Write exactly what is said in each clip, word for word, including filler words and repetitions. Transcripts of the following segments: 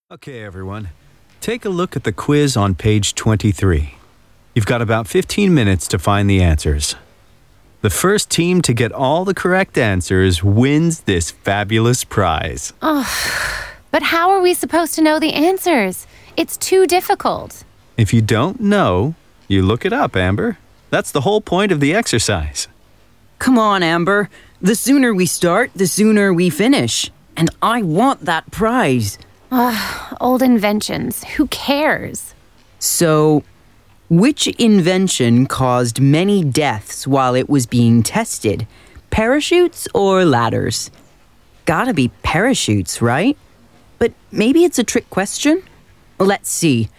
Okay, everyone. Take a look at the quiz on page twenty-three. You've got about fifteen minutes to find the answers. The first team to get all the correct answers wins this fabulous prize. Oh, but how are we supposed to know the answers? It's too difficult. If you don't know, you look it up, Amber. That's the whole point of the exercise. Come on, Amber. The sooner we start, the sooner we finish. And I want that prize. Ugh, old inventions. Who cares? So, which invention caused many deaths while it was being tested? Parachutes or ladders? Gotta be parachutes, right? But maybe it's a trick question? Let's see.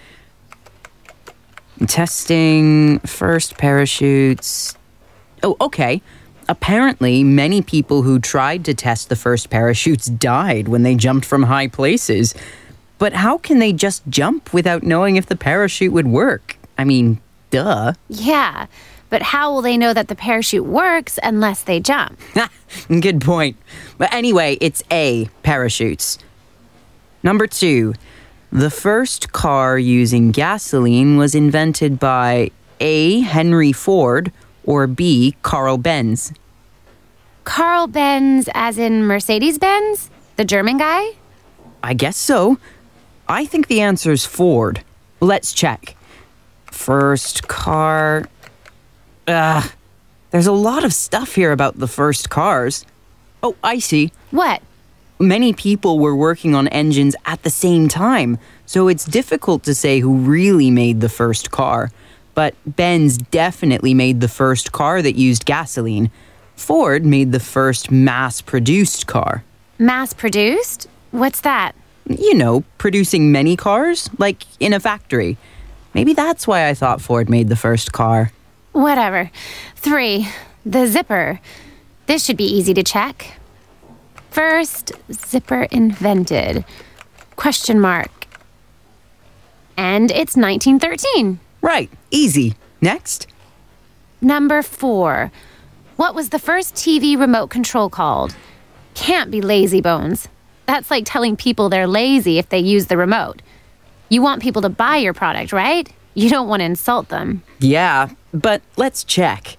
Testing, first parachutes. Oh, okay. Apparently, many people who tried to test the first parachutes died when they jumped from high places. But how can they just jump without knowing if the parachute would work? I mean, duh. Yeah, but how will they know that the parachute works unless they jump? Good point. But anyway, it's A, parachutes. Number two, the first car using gasoline was invented by A, Henry Ford, or B, Carl Benz? Carl Benz as in Mercedes-Benz? The German guy? I guess so. I think the answer's Ford. Let's check. First car... Ugh. There's a lot of stuff here about the first cars. Oh, I see. What? Many people were working on engines at the same time, so it's difficult to say who really made the first car. But Benz definitely made the first car that used gasoline. Ford made the first mass-produced car. Mass-produced? What's that? You know, producing many cars, like in a factory. Maybe that's why I thought Ford made the first car. Whatever. Three, the zipper. This should be easy to check. First zipper invented. Question mark. And it's nineteen thirteen. Right, easy. Next. Number four. What was the first T V remote control called? Can't be Lazy Bones. That's like telling people they're lazy if they use the remote. You want people to buy your product, right? You don't want to insult them. Yeah, but let's check.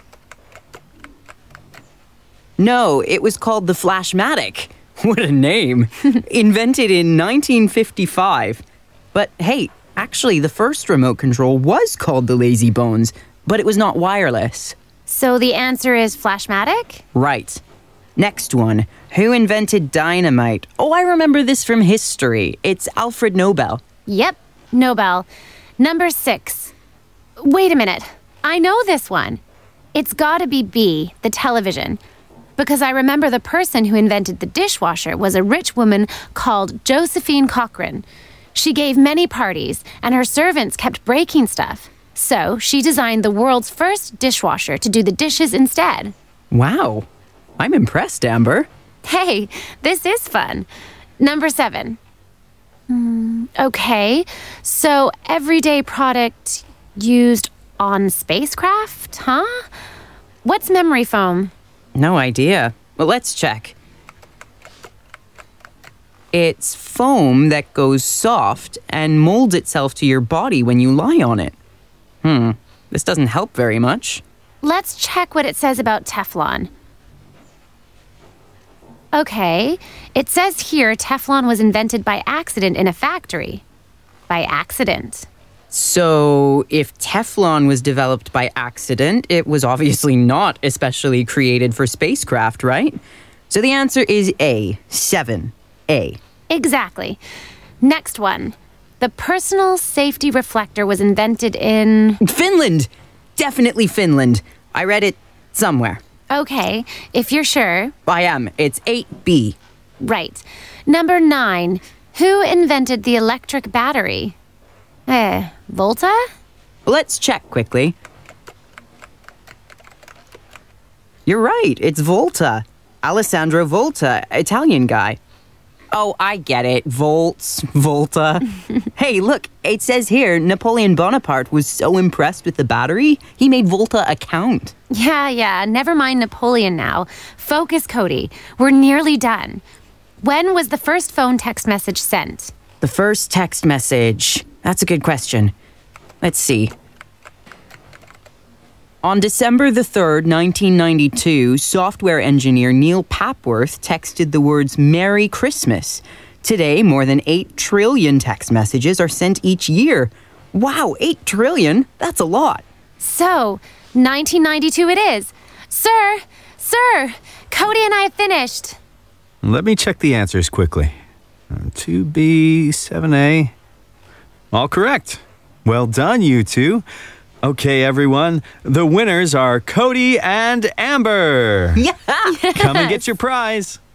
No, it was called the Flashmatic. What a name. Invented in nineteen fifty-five. But hey, actually, the first remote control was called the Lazy Bones, but it was not wireless. So the answer is Flashmatic? Right. Next one. Who invented dynamite? Oh, I remember this from history. It's Alfred Nobel. Yep, Nobel. Number six. Wait a minute. I know this one. It's gotta be B, the television. Because I remember the person who invented the dishwasher was a rich woman called Josephine Cochrane. She gave many parties, and her servants kept breaking stuff. So she designed the world's first dishwasher to do the dishes instead. Wow. I'm impressed, Amber. Hey, this is fun. Number seven. Mm, okay, so everyday product used on spacecraft, huh? What's memory foam? No idea. Well, let's check. It's foam that goes soft and molds itself to your body when you lie on it. Hmm, this doesn't help very much. Let's check what it says about Teflon. Okay, it says here Teflon was invented by accident in a factory. By accident. So, if Teflon was developed by accident, it was obviously not especially created for spacecraft, right? So the answer is A, seven, A. Exactly. Next one. The personal safety reflector was invented in... Finland! Definitely Finland. I read it somewhere. Okay, if you're sure. I am. It's eight B. Right. Number nine. Who invented the electric battery? Eh, Volta? Let's check quickly. You're right. It's Volta. Alessandro Volta, Italian guy. Oh, I get it. Volts, Volta. Hey, look, it says here Napoleon Bonaparte was so impressed with the battery, he made Volta a count. Yeah, yeah, never mind Napoleon now. Focus, Cody. We're nearly done. When was the first phone text message sent? The first text message. That's a good question. Let's see. On December the third, nineteen ninety-two, software engineer Neil Papworth texted the words Merry Christmas. Today, more than eight trillion text messages are sent each year. Wow, eight trillion? That's a lot. So, nineteen ninety-two it is. Sir, sir, Cody and I have finished. Let me check the answers quickly. two B, seven A. All correct. Well done, you two. Okay, everyone. The winners are Cody and Amber. Yeah! Come and get your prize.